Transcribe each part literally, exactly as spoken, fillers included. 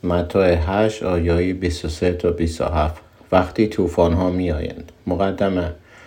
متی هشت آیه بیست و سه تا بیست و هفت. وقتی طوفان ها می آیند. مقدمه.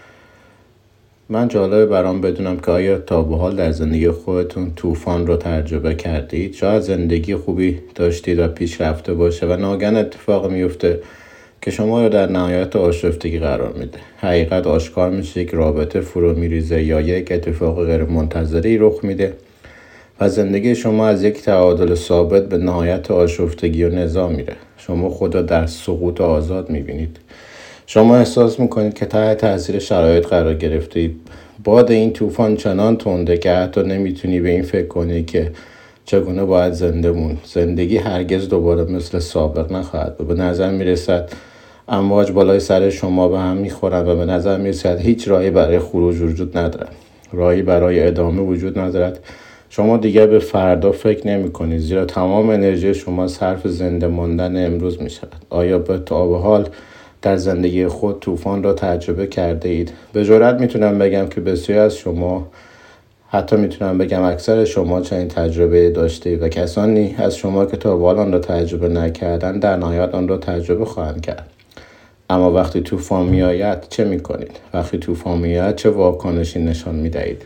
من جالبه برام بدونم که آیا تا به حال در زندگی خودتون طوفان رو تجربه کردید؟ شاید زندگی خوبی داشتید و پیش رفته باشه و ناگهان اتفاق میفته که شما رو در نهایت آشفتگی قرار میده. حقیقت آشکار میشه، یک رابطه فرو میریزه یا یک اتفاق غیر منتظری رخ میده و زندگی شما از یک تعادل ثابت به نهایت آشفتگی و نزاع میره. شما خود را در سقوط آزاد میبینید. شما احساس میکنید که تحت تاثیر شرایط قرار گرفتید. باد این طوفان چنان تنده که حتی نمیتونی به این فکر کنی که چگونه باید زنده موند. زندگی هرگز دوباره مثل سابق نخواهد بود. به نظر میرسد امواج بالای سر شما به هم میخورند و به نظر میرسد هیچ راهی برای خروج وجود ندارد. راهی برای ادامه وجود ندارد. شما دیگر به فردا فکر نمی کنید، زیرا تمام انرژی شما صرف زنده ماندن امروز می شود. آیا به تا به حال در زندگی خود طوفان را تجربه کرده اید؟ به جرئت میتونم بگم که بسیاری از شما، حتی میتونم بگم اکثر شما چنین تجربه داشته اید و کسانی از شما که تا به حال آن را تجربه نکردند در نهایت آن را تجربه خواهند کرد. اما وقتی طوفان می آید چه می کنید؟ وقتی طوفان می آید چه واکنشی نشان می دهید؟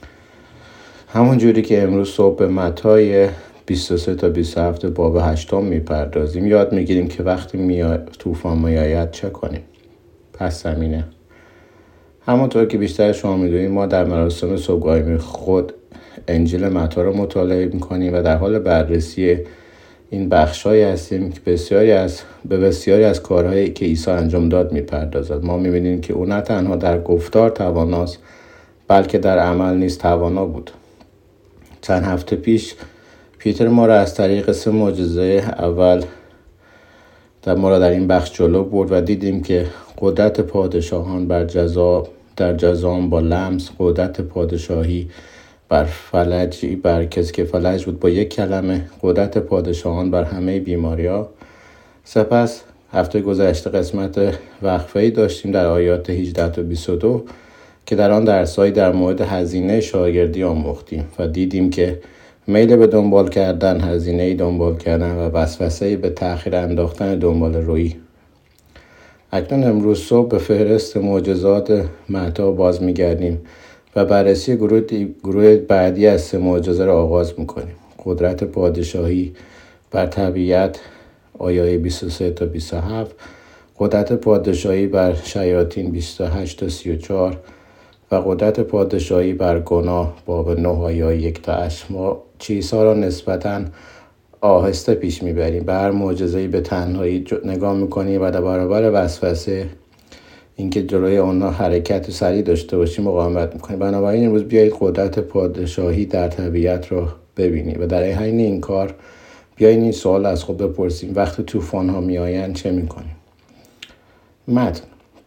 همون جوری که امروز صبح به متی بیست و سه تا بیست و هفت باب هشتم میپردازیم، یاد میگیریم که وقتی می طوفان می آید چه کنیم. پس زمینه. همونطور که بیشتر شما میدونید، ما در مراسم صبحگاهی خود انجیل متی رو مطالعه میکنیم و در حال بررسی این بخشایی هستیم که بسیاری از به بسیاری از کارهایی که عیسی انجام داد میپردازد. ما میبینیم که او نه تنها در گفتار تواناست، بلکه در عمل نیز توانا بود. چند هفته پیش پیتر ما را از طریق سه معجزه اول در ما را در این بخش جلو برد و دیدیم که قدرت پادشاهان بر جزا در جزام با لمس، قدرت پادشاهی بر فلجی بر کسی که فلج بود با یک کلمه، قدرت پادشاهان بر همه بیماری‌ها. سپس هفته گذشته قسمت وقفه‌ای داشتیم در آیات هجده تا بیست و دو که در آن درسایی در مورد هزینه شاگردی آموختیم و دیدیم که میل به دنبال کردن، هزینه‌ای دنبال کردن و وسوسه‌ای به تأخیر انداختن دنبال رویی. اکنون امروز صبح به فهرست معجزات متی باز می‌گردیم و بررسی گروه, گروه بعدی از سه معجزه را آغاز می‌کنیم. قدرت پادشاهی بر طبیعت آیه بیست و سه تا بیست و هفت، قدرت پادشاهی بر شیاطین بیست و هشت تا سی و چهار و قدرت پادشاهی بر گناه باب نه آیه یک تا هشت. ما چیزها را نسبتاً آهسته پیش میبریم. به هر معجزه‌ای به تنهایی نگاه میکنیم و در برابر وسوسه اینکه جلوی آنها حرکت سریع داشته باشیم مقاومت میکنیم. بنابراین امروز بیایید قدرت پادشاهی در طبیعت را ببینیم و در حین این کار بیایید این سوال از خود بپرسیم: وقتی طوفان ها میآیند چه میکنیم؟ متن.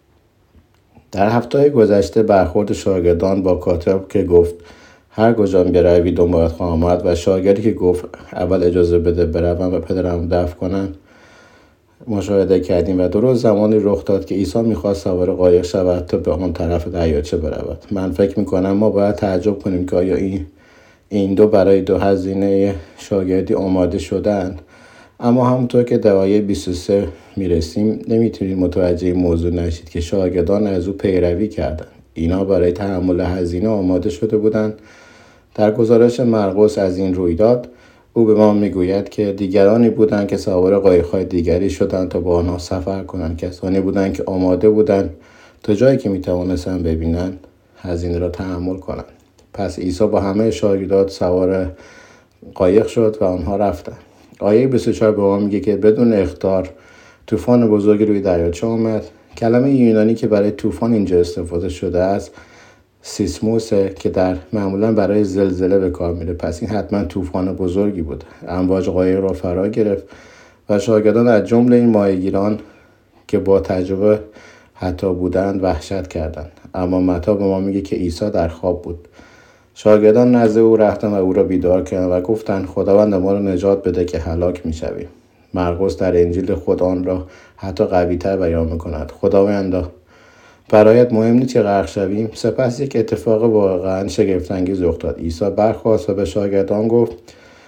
در هفته گذشته برخورد شاگردان با کاتب که گفت هر کجا بروی دنبالت خواهم آمد و شاگردی که گفت اول اجازه بده بروم و پدرم دفن کنن مشاهده کردیم و درست زمانی رخ داد که عیسی میخواست سوار قایق شود تا به آن طرف دریاچه برود. من فکر میکنم ما باید تعجب کنیم که آیا این این دو برای دو هزینه شاگردی آماده شدند. اما همونطور که در آیه بیست و سه میرسیم نمیتونید متوجه این موضوع نشید که شاگردان از او پیروی کردند. اینا برای تحمل هزینه آماده شده بودند. در گزارش مرقس از این رویداد او به ما میگوید که دیگرانی بودند که سوار قایق‌های دیگری شدند تا با آنها سفر کنند. کسانی بودند که آماده بودند تا جایی که میتوانستند ببینند هزینه را تحمل کنند. پس عیسی با همه شاگردان سوار قایق شد و آنها رفتند. آیه بیست و چهار به ما میگه که بدون اخطار طوفان بزرگی روی دریاچه آمد. کلمه یونانی که برای طوفان اینجا استفاده شده است سیسموسه که در معمولا برای زلزله به کار میره. پس این حتما طوفان بزرگی بود. امواج قایق را فرا گرفت و شاگردان از جمله این ماهیگیران که با تجربه حتی بودند وحشت کردند. اما متی به ما میگه که عیسی در خواب بود. شاگردان نزد او رفتند و او را بیدار کردند و گفتند خداوند ما را نجات بده که هلاک میشویم. مرقس در انجیل خود آن را حتی قوی‌تر بیان میکند. خداوندا برایت مهم نیست که غرق شویم. سپس یک اتفاق واقعا شگفت‌انگیز رخ داد. عیسی برخاست و به شاگردان گفت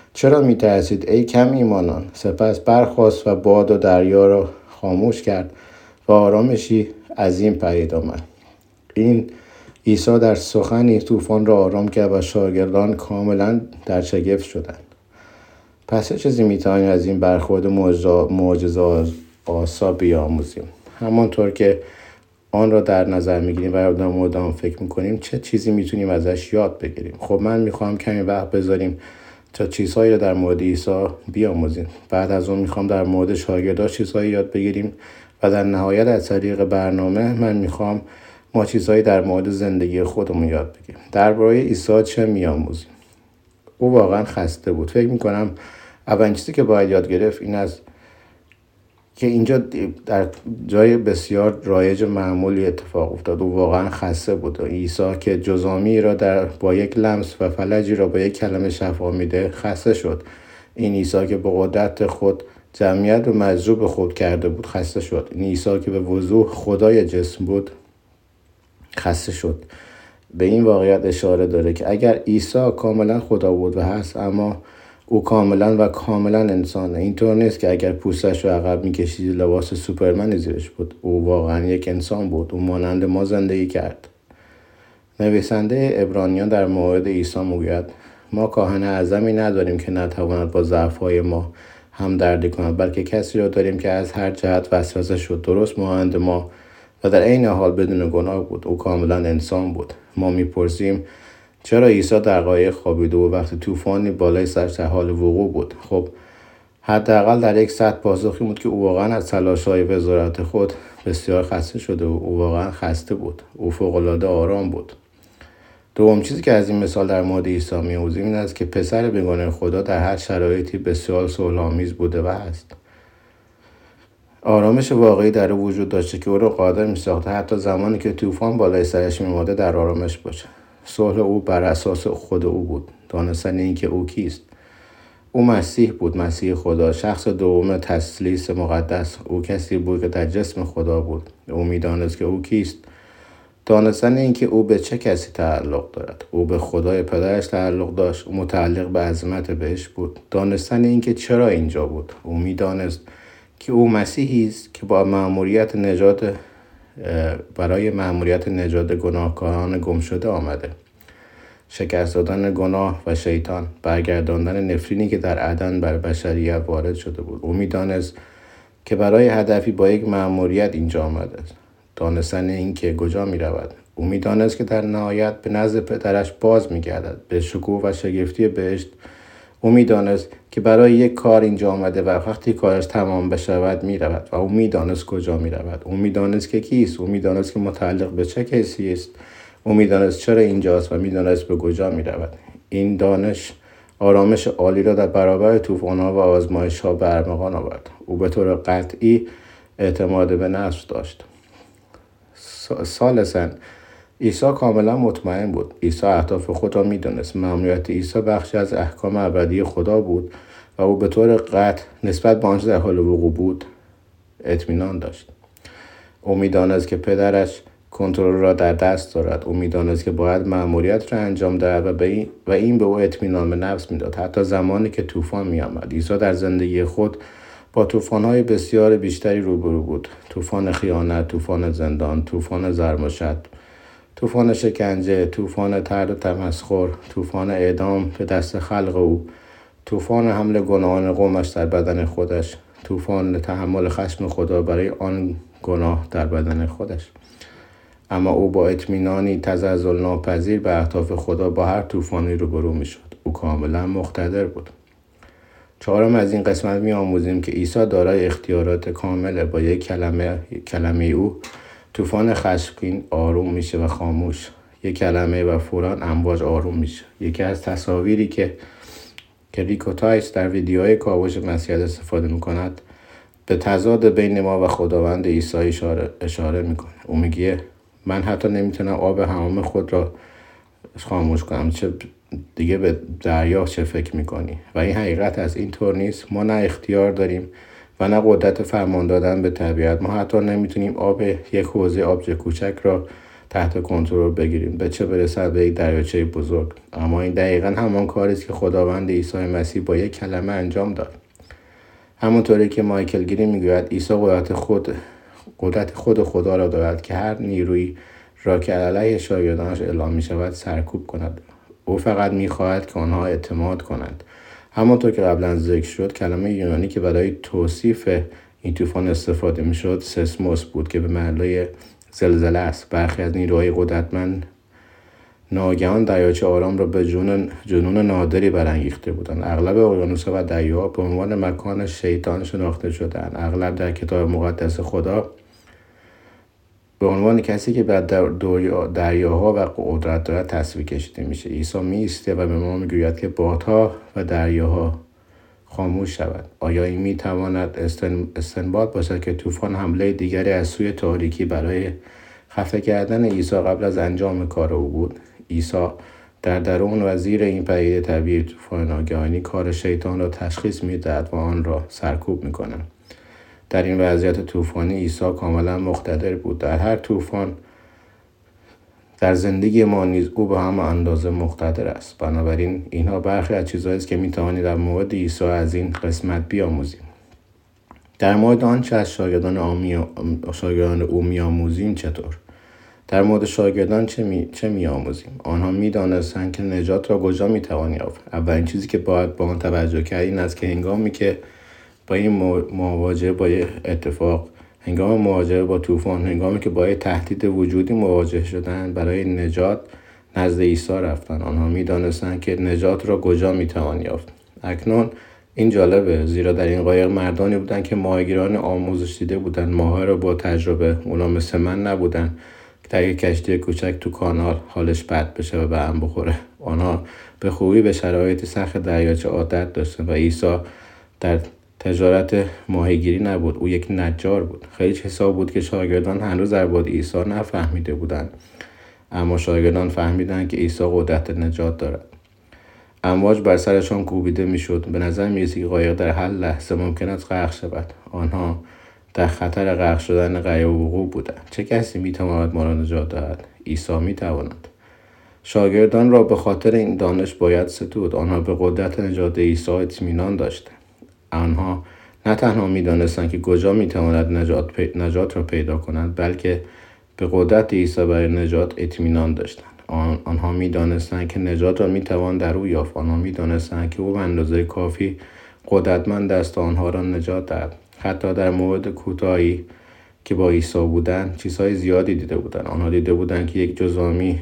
چرا می ترسید ای کم ایمانان؟ سپس برخاست و باد و دریا را خاموش کرد و آرامشی عظیم پدید آمد. این عیسی در سخنی طوفان را آرام کرد و شاگردان کاملا در شگفت شدند. پس چه چیزی میتوانیم از این برخورد معجزه آسا بیاموزیم؟ همانطور که آن را در نظر میگیریم و در مورد آن فکر میکنیم، چه چیزی میتونیم ازش یاد بگیریم؟ خب من میخوام کمی وقت بذاریم تا چیزهایی را در مورد عیسی بیاموزیم. بعد از اون میخوام در مورد شاگردان چیزهایی یاد بگیریم و در نهایت از طریق برنامه من میخوام ما چیزهایی در مورد زندگی خودمون یاد بگیریم. درباره عیسی چه میاموزیم؟ او واقعا خسته بود. فکر میکنم اولین چیزی که باید یاد گرفت این است که اینجا در جای بسیار رایج معمولی اتفاق افتاد. او واقعا خسته بود. عیسی که جزامی را در با یک لمس و فلجی را با یک کلمه شفا میده خسته شد. این عیسی که به قدرت خود جمعیت رو مجذوب خود کرده بود خسته شد. این عیسی که به وضوح خدای جسم بود خسته شد. به این واقعیت اشاره داره که اگر عیسی کاملا خدا بود و هست، اما او کاملا و کاملا انسانه. اینطور نیست که اگر پوستش رو عقب میکشید لباس سوپرمن زیرش بود. او واقعا یک انسان بود. او مانند ما زندگی کرد. نویسنده عبرانیان در مورد عیسی میگوید ما کاهن اعظمی نداریم که نتواند با ضعف‌های ما همدردی کند، بلکه کسی را داریم که از هر جهت وسوسه شد، درست مانند ما و در عین حال بدون گناه بود. او کاملا انسان بود. ما میپرسیم چرا عیسی در قایق خوابیده و وقتی طوفانی بالای سرش در حال وقوع بود؟ خب حداقل در یک سطح پاسخی بود که او واقعا از تلاش‌های وزارت خود بسیار خسته شده و او واقعا خسته بود. او فوق‌العاده آرام بود. دوم چیزی که از این مثال در مورد عیسی می‌آموزیم این است که پسر بیگانه خدا در هر شرایطی بسیار صلح‌آمیز بوده و است. آرامش واقعی در او وجود داشته که او را قادر می‌ساخته حتی زمانی که طوفان بالای سرش می‌آمده در آرامش باشه. صلح او بر اساس خود او بود، دانستن این که او کیست. او مسیح بود، مسیح خدا، شخص دوم تثلیث مقدس. او کسی بود که در جسم خدا بود. او می‌دانست که او کیست. دانستن این که او به چه کسی تعلق دارد. او به خدای پدرش تعلق داشت. او متعلق به عظمت بهشت بود. دانستن این که چرا اینجا بود. او می‌دانست که او مسیحی است که با مأموریت نجات برای مأموریت نجات گناهکاران گم شده آمده. شکست دادن گناه و شیطان، برگرداندن نفرینی که در عدن بر بشریت وارد شده بود. او می‌دانست که برای هدفی با یک مأموریت اینجا آمده است. دانستن این که کجا می‌رود. او می‌دانست که در نهایت به نزد پدرش باز می‌گردد، به شکوه و شگفتی بهشت. او می‌دانست که برای یک کار اینجا آمده و وقتی کارش تمام بشود می‌رود و او می‌دانست کجا می‌رود. او می‌دانست که کیست. او می‌دانست که متعلق به چه کسی است. او می‌دانست چرا اینجاست و می‌دانست به کجا می‌رود. این دانش آرامش عالی را در برابر طوفان‌ها و آزمایش‌ها به ارمغان آورد. او به طور قطعی اعتماد به نفس داشت. ثالثاً عیسی کاملا مطمئن بود. عیسی اهداف خود را می‌دانست. مأموریت عیسی بخشی از احکام ابدی خدا بود و او به طور قطع نسبت به آنچه در حال وقوع بود اطمینان داشت. او می‌دانست که پدرش کنترل را در دست دارد. او می‌دانست که باید مأموریت را انجام دهد و به این و این به او اطمینان به نفس می‌داد. حتی زمانی که طوفان می‌آمد. عیسی در زندگی خود با طوفان‌های بسیار بیشتری روبرو بود. طوفان خیانت، طوفان زندان، طوفان زرمشت، طوفان شکنجه، طوفان طرد و تمسخر، طوفان اعدام به دست خلق او، طوفان حمل گناهان قومش در بدن خودش، طوفان تحمل خشم خدا برای آن گناه در بدن خودش. اما او با اطمینانی تزلزل ناپذیر به اهداف خدا با هر طوفانی روبرو می‌شد. او کاملا مقتدر بود. چهارم از این قسمت می‌آموزیم که عیسی دارای اختیارات کامله. با یک کلمه کلمه او طوفان خشمگین آروم میشه و خاموش. یک کلمه و فوراً امواج آروم میشه. یکی از تصاویری که که ریکو تایس در ویدیوهای کاوش مسیحیت استفاده میکند به تضاد بین ما و خداوند عیسی اشاره, اشاره میکنه. او میگه من حتی نمیتونم آب حمام خود را خاموش کنم، چه دیگه به دریا چه فکر میکنی؟ و این حقیقت از این طور نیست. ما نه اختیار داریم و نه قدرت فرمان دادن به طبیعت. ما حتی نمیتونیم آب یک حوضه آبجو کوچک را تحت کنترل بگیریم، به چه برسد به یک دریاچه بزرگ. اما این دقیقاً همان کاری است که خداوند عیسی مسیح با یک کلمه انجام داد. همونطوری که مایکل گری میگوید عیسی قدرت خود قدرت خود خدا را دارد که هر نیرویی را که علیه شاگردانش اعلام می شود سرکوب کند. او فقط می خواهد که آنها اعتماد کنند. همانطور که قبلا ذکر شد، کلمه یونانی که برای توصیف این طوفان استفاده می شد سسموس بود که به معنای زلزله است. برخی از نیروهای قدرتمند ناگهان دریاچه آرام را به جنون جنون نادری برانگیخته بودند. اغلب اقیانوس‌ها و دریاها به عنوان مکان شیطان شناخته شدند. اغلب در کتاب مقدس خدا به عنوان کسی که بر دریاها و قدرت دارد تصویر کشیده میشه. عیسی میسته و به ما میگوید که بادها و دریاها خاموش شود. آیا این میتواند استنباط باشد که طوفان حمله دیگری از سوی تاریکی برای خفه کردن عیسی قبل از انجام کار او بود؟ عیسی در درون و زیر این پدیده طبیعی طوفان ناگهانی کار شیطان را تشخیص میدهد و آن را سرکوب میکند. در این وضعیت طوفانی عیسی کاملا مقتدر بود. در هر طوفان در زندگی ما نیز او به هم اندازه مقتدر است. بنابراین اینها برخی از چیزهایی است که میتوانید در مورد عیسی از این قسمت بیاموزیم. در مورد آنچه از شاگردان آمی... شاگردان او میآموزیم چطور؟ در مورد شاگردان چه می چه میآموزیم؟ آنها میدانستند که نجات را کجا میتوان یافت. اولین چیزی که باید با آن توجه کرد این است که هنگامی که با این مواجهه با اتفاق، هنگام مواجهه با طوفان، هنگامی که با تهدید وجودی مواجه شدند، برای نجات نزد عیسی رفتند. آنها میدانستند که نجات را کجا میتوان یافت. اکنون این جالبه، زیرا در این قایق مردانی بودند که ماهیگیران آموزش دیده بودند، ماهی را با تجربه. اونا مثل من نبودند که در یک کشتی کوچک تو کانال حالش بد بشه و به هم بخوره. آنها به خوبی به شرایط سخت دریاچه عادت داشتند و عیسی در تجارت ماهیگیری نبود، او یک نجار بود. خیلی حساب بود که شاگردان هنوز در مورد عیسی نفهمیده بودند، اما شاگردان فهمیدند که عیسی قدرت نجات دارد. امواج بر سرشان کوبیده میشد. به نظر می‌رسید که قایق در هر لحظه ممکن است غرق شود. آنها در خطر غرق شدن قایق وقوع بودند. چه کسی میتواند ما را نجات دهد؟ عیسی میتواند. شاگردان را به خاطر این دانش باید ستود. آنها به قدرت نجات عیسی اطمینان داشتند. آنها نه تنها می‌دانستند که کجا می‌توانند نجات, پی... نجات را پیدا کنند، بلکه به قدرت عیسی برای نجات اطمینان داشتند. آن... آنها می‌دانستند که نجات را می‌توان در او یافت. آنها می‌دانستند که او به اندازه کافی قدرتمند است تا آنها را نجات دهد. حتی در مورد کوتاهی که با عیسی بودند، چیزهای زیادی دیده بودند. آنها دیده بودند که یک جزامی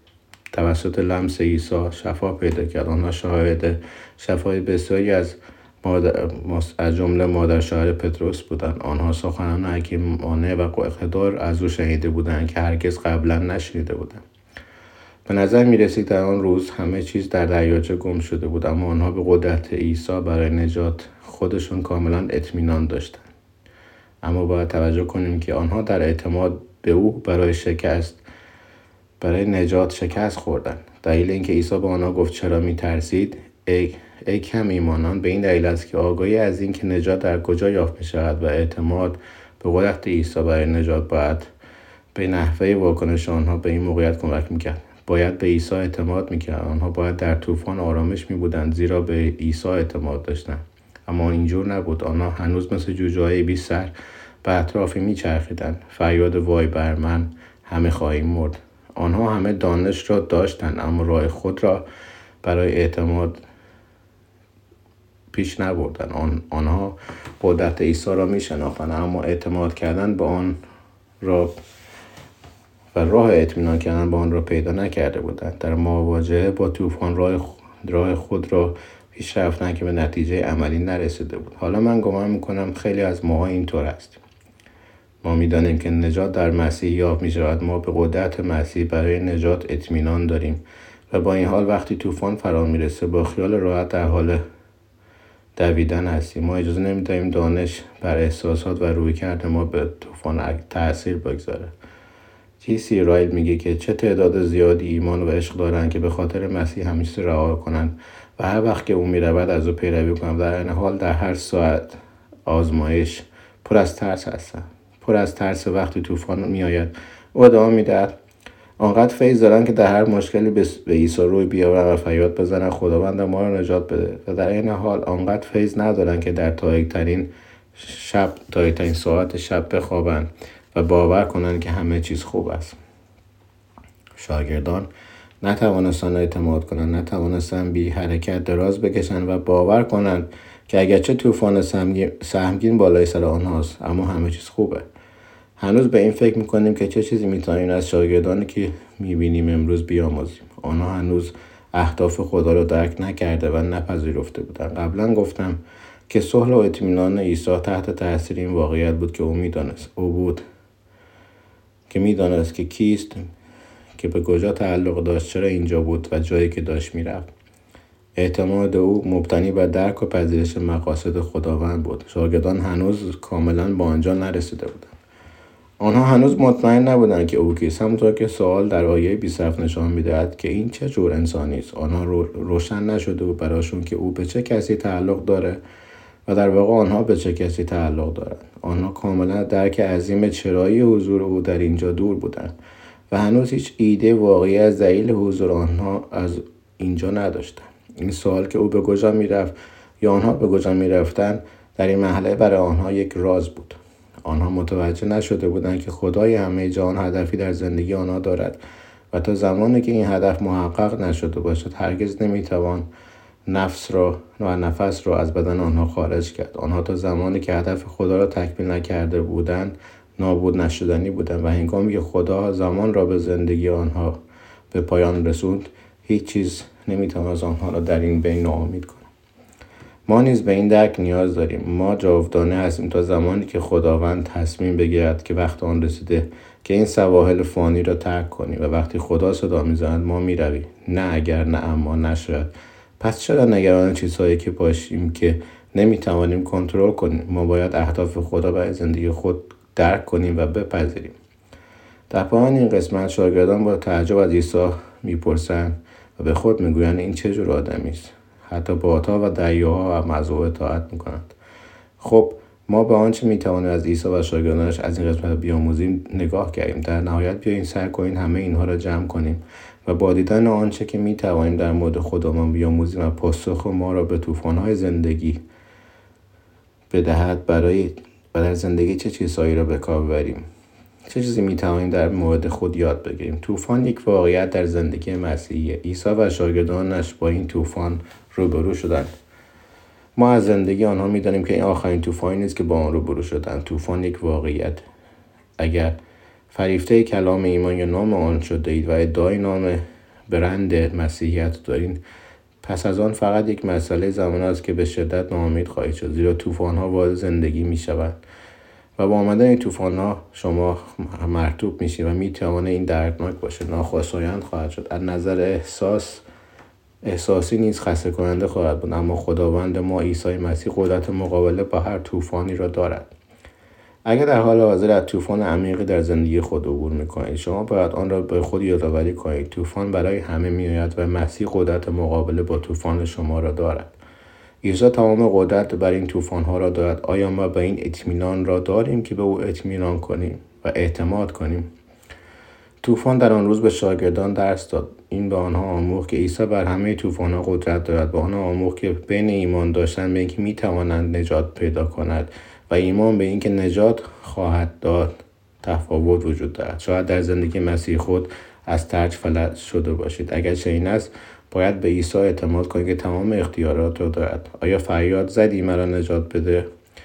توسط لمس عیسی شفا پیدا کرد. آنها شاهد شفای بسیاری از مادر از جمله مادر شوهر پتروس بودند. آنها سخنان حکیمانه و اقتدار از او شنیده بودند که هرگز قبلا نشنیده بودند. به نظر می رسید در آن روز همه چیز در دریاچه گم شده بود، اما آنها به قدرت عیسی برای نجات خودشون کاملا اطمینان داشتند. اما باید توجه کنیم که آنها در اعتماد به او برای شکست برای نجات شکست خوردند. دلیل اینکه عیسی به آنها گفت چرا می ترسید ای ای کم ایمانان، به این دلیل است که آگاهی از این که نجات در کجا یافت می شود و اعتماد به قدرت عیسی برای نجات باید به نحوه واکنش آنها به این موقعیت کمک میکرد. باید به عیسی اعتماد میکرد. آنها باید در طوفان آرامش میبودند زیرا به عیسی اعتماد داشتند. اما اینجور نبود. آنها هنوز مثل جوجه‌های بی سر به اطرافی میچرخیدند. فریاد وای بر من، همه خواهیم مرد. آنها همه دانش را داشتند، اما راه خود را برای اعتماد پیش نبردند. آن آنها قدرت عیسی را میشناختند، اما اعتماد کردن به آن را و راه اطمینان کردن به آن را پیدا نکرده بودند. در مواجهه با طوفان راه راه خود را پیش رفتند که به نتیجه عملی نرسیده بود. حالا من گمان میکنم خیلی از ما اینطور هستیم. ما میدانیم که نجات در مسیح یافت میشود. ما به قدرت مسیح برای نجات اطمینان داریم و با این حال وقتی طوفان فرا میرسه با خیال راحت در حال دویدن هستیم. ما اجازه نمیدهیم دانش بر احساسات و رویکرد ما به طوفان تأثیر بگذاره. جی سی رایل میگه که چه تعداد زیادی ایمان و عشق دارن که به خاطر مسیح همیشه رها کنن و هر وقت که او میرود از او پیروی کنن. در این حال در هر ساعت آزمایش پر از ترس هستن. پر از ترس وقتی طوفان میآید. او ادامه میدهد آنقدر فیض دارن که در هر مشکلی به عیسی روی بیاورن و فریاد بزنن خداوند ما رو نجات بده، و در این حال آنقدر فیض ندارن که در تاریک‌ترین شب تاریک‌ترین ساعت شب بخوابن و باور کنن که همه چیز خوب است. شاگردان نتوانستن اعتماد کنند، نتوانستن بی حرکت دراز بکشند و باور کنند که اگرچه طوفان سهمگین بالای سر آنهاست اما همه چیز خوبه. هنوز به این فکر میکنیم که چه چیزی میتونیم از شاگردانی که میبینیم امروز بیاموزیم. آنها هنوز اهداف خدا رو درک نکرده و نپذیرفته بودن. قبلا گفتم که صلح و اطمینان عیسی تحت تاثیر این واقعیت بود که او میدانست او بود که میدانست که کیست، که به کجا تعلق داشت، چرا اینجا بود و جایی که داشت میرفت. اعتماد او مبتنی بر درک و پذیرش مقاصد خداوند بود. شاگردان هنوز کاملا به آنجا نرسیده بودند. آنها هنوز مطمئن نبودند که او کیست، همونطور که سوال در آیه بیست و هفت نشان می‌دهد که این چه جور انسانی است. آنها رو روشن نشده بود براشون که او به چه کسی تعلق داره و در واقع آنها به چه کسی تعلق دارند. آنها کاملا درک عظیم چرایی حضور او در اینجا دور بودند و هنوز هیچ ایده واقعی از دلیل حضور آنها از اینجا نداشتند. این سوال که او به کجا میرفت یا آنها به کجا میرفتند در این مرحله برای آنها یک راز بود. آنها متوجه نشده بودند که خدای همه جهان هدفی در زندگی آنها دارد و تا زمانی که این هدف محقق نشده باشد هرگز نمیتوان نفس را و نفس را از بدن آنها خارج کرد. آنها تا زمانی که هدف خدا را تکمیل نکرده بودند نابود نشدنی بودند و هنگامی که خدا زمان را به زندگی آنها به پایان رسوند هیچ چیز نمیتواند آنها را در این بین ناامید کند. ما نیز به این درک نیاز داریم. ما جاودانه هستیم تا زمانی که خداوند تصمیم بگیرد که وقت آن رسیده که این سواحل فانی را ترک کنیم و وقتی خدا صدا میزند ما میرویم. نه اگر، نه اما، نه شاید. پس چرا نگران چیزهایی که باشیم که نمیتوانیم کنترل کنیم؟ ما باید اهداف خدا برای زندگی خود درک کنیم و بپذیریم. در پایان این قسمت شاگردان با تعجب از عیسی میپرسند و به خود میگویند این چه جور آدمی است؟ حتی بادها و دریاها هم از او اطاعت میکنند. خب ما به آنچه میتوانیم از عیسی و شاگردانش از این قسمت بیاموزیم نگاه کردیم. در نهایت بیایید سعی کنیم همه اینها را جمع کنیم و با دیدن آنچه که میتوانیم در مورد خودمان بیاموزیم و پاسخ ما را به طوفان‌های زندگی بدهد برای و در زندگی چه چیزهایی را به کار ببریم. چه چیزی میتوانیم در مورد خود یاد بگیریم. طوفان یک واقعیت در زندگی مسیحی. عیسی و شاگردانش با این طوفان روبرو شدند. ما از زندگی آنها میدانیم که این آخرین طوفانی نیست که با آن روبرو شدند. طوفان یک واقعیت. اگر فریفته کلام ایمان یا نام آن شده اید و ادعای نام برند مسیحیت دارید، پس از آن فقط یک مسئله زمان است که به شدت ناامید خواهید شد، زیرا طوفان‌ها وارد زندگی می‌شوند و با آمدن این طوفان‌ها شما مرطوب میشید و میتواند این دردناک باشه، ناخوشایند خواهد شد، از نظر احساس احساسی نیز خسته کننده خواهد بود. اما خداوند ما عیسی مسیح قدرت مقابله با هر طوفانی را دارد. اگر در حال حاضر از طوفان عمیقی در زندگی خود عبور می‌کنید، شما باید آن را به خود یادآوری کنید. طوفان برای همه میآید و مسیح قدرت مقابله با طوفان شما را دارد. عیسی تمام قدرت بر این طوفان‌ها را دارد. آیا ما به این اطمینان را داریم که به او اطمینان کنیم و اعتماد کنیم؟ طوفان در آن روز به شاگردان درس داد. این به آنها آموخت که عیسی بر همه طوفان‌ها قدرت دارد. به آنها آموخت که بین ایمان داشتن به اینکه می‌توانند نجات پیدا کند و ایمان به اینکه نجات خواهد داد تفاوت وجود دارد. شاید در زندگی مسیح خود از ترج فلج شده باشید. اگر چنین است باید به عیسی اعتماد کنید که تمام اختیارات را دارد. آیا فریاد زدی مرا نجات بده؟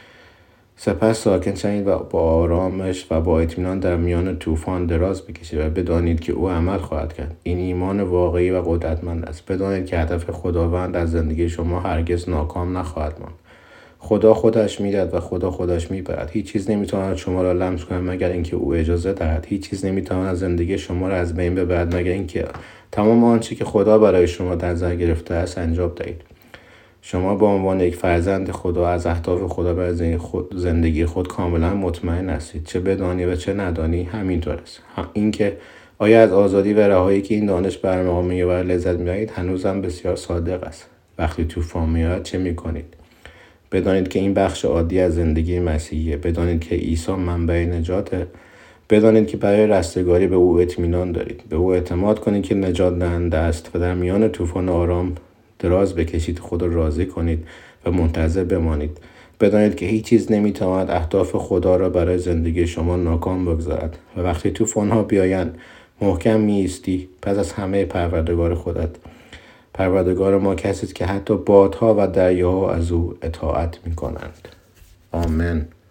سپس ساکن شوید و با آرامش و با اطمینان در میان طوفان دراز بکشید و بدانید که او عمل خواهد کرد. این ایمان واقعی و قدرتمند است. بدانید که هدف خداوند از زندگی شما هرگز ناکام نخواهد ماند. خدا خودش میدهد و خدا خودش میبرد. هیچ چیز نمیتواند شما را لمس کند مگر اینکه او اجازه دهد. هیچ چیز نمیتواند زندگی شما را از بین ببرد مگر اینکه تمام آنچه که خدا برای شما در نظر گرفته است انجام دهید. شما به عنوان یک فرزند خدا از اهداف خدا برای خود زندگی خود کاملا مطمئن هستید. چه بدانی و چه ندانی همینطور است. اینکه آیا از آزادی و رهایی که این دانش برای میآورد لذت میبرید هنوزم بسیار صادق است. وقتی طوفان میاد چه میکنید؟ بدانید که این بخش عادی از زندگی مسیحیه. بدانید که عیسی منبع نجاته بدانید که برای رستگاری به او اطمینان دارید. به او اعتماد کنید که نجات دهنده است و در میان طوفان آرام دراز بکشید، خود را راضی کنید و منتظر بمانید. بدانید که هیچ چیز نمیتواند اهداف خدا را برای زندگی شما ناکام بگذارد و وقتی طوفان‌ها بیایند محکم می‌ایستی پس از همه پروردگار خودت. پروردگار ما کسی است که حتی بادها و دریاها از او اطاعت می‌کنند. آمین.